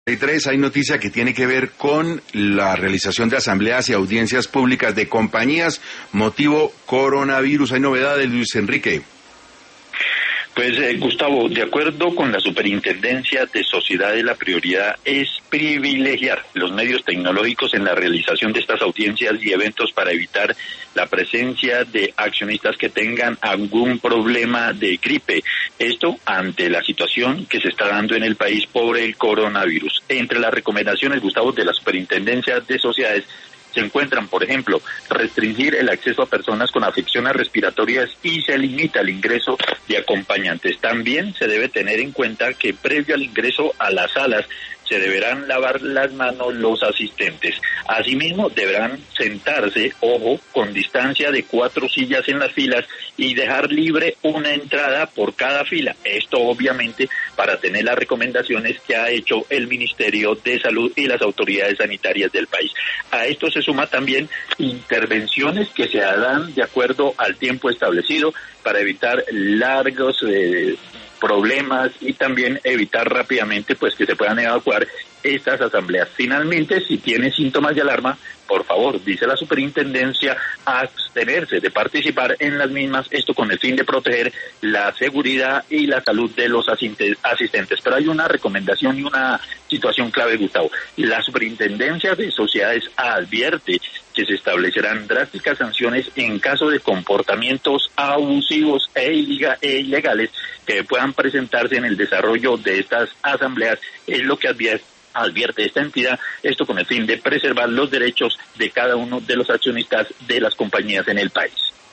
33 hay noticia que tiene que ver con la realización de asambleas y audiencias públicas de compañías, motivo coronavirus. Hay novedades, Luis Enrique. Pues Gustavo, de acuerdo con la Superintendencia de Sociedades, la prioridad es privilegiar los medios tecnológicos en la realización de estas audiencias y eventos para evitar la presencia de accionistas que tengan algún problema de gripe. Esto ante la situación que se está dando en el país por el coronavirus. Entre las recomendaciones, Gustavo, de la Superintendencia de Sociedades se encuentran, por ejemplo, restringir el acceso a personas con afecciones respiratorias y se limita el ingreso de acompañantes. También se debe tener en cuenta que previo al ingreso a las salas se deberán lavar las manos los asistentes. Asimismo, deberán sentarse, ojo, con distancia de 4 sillas en las filas y dejar libre una entrada por cada fila. Esto obviamente para tener las recomendaciones que ha hecho el Ministerio de Salud y las autoridades sanitarias del país. A esto se suma también intervenciones que se harán de acuerdo al tiempo establecido para evitar largos problemas y también evitar rápidamente pues que se puedan evacuar estas asambleas. Finalmente, si tiene síntomas de alarma, por favor, dice la superintendencia, abstenerse de participar en las mismas, esto con el fin de proteger la seguridad y la salud de los asistentes. Pero hay una recomendación y una situación clave, Gustavo. La superintendencia de sociedades advierte que se establecerán drásticas sanciones en caso de comportamientos abusivos e ilegales que puedan presentarse en el desarrollo de estas asambleas. Es lo que advierte esta entidad, esto con el fin de preservar los derechos de cada uno de los accionistas de las compañías en el país.